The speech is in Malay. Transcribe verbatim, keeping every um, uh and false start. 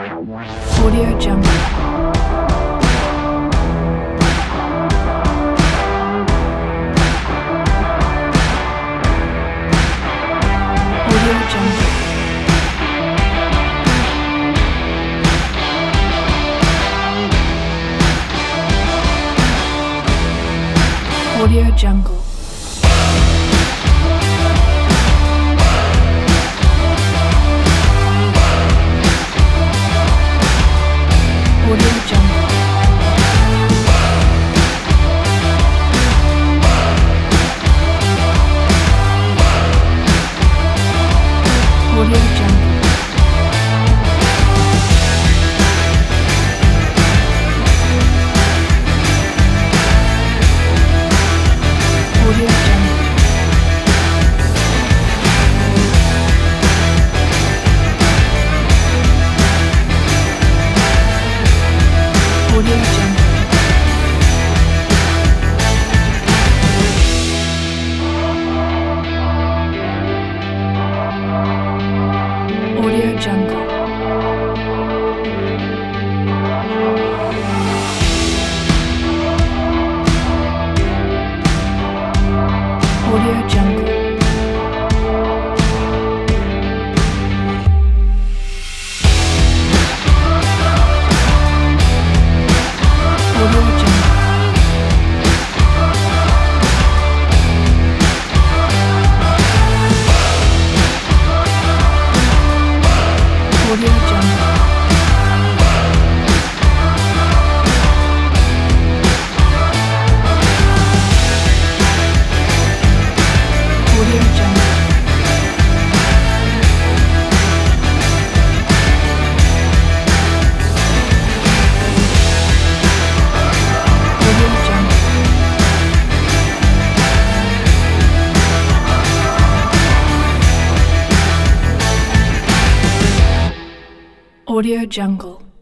Audio Jungle. Audio Jungle. Audio Jungle. Audio Jungle. Audio Jungle. Audio Jungle. Audio Jungle. Audio Jungle. Audio Jungle. Audio Jungle. Audio Jungle. Audio Jungle. Audio Jungle. Audio Jungle.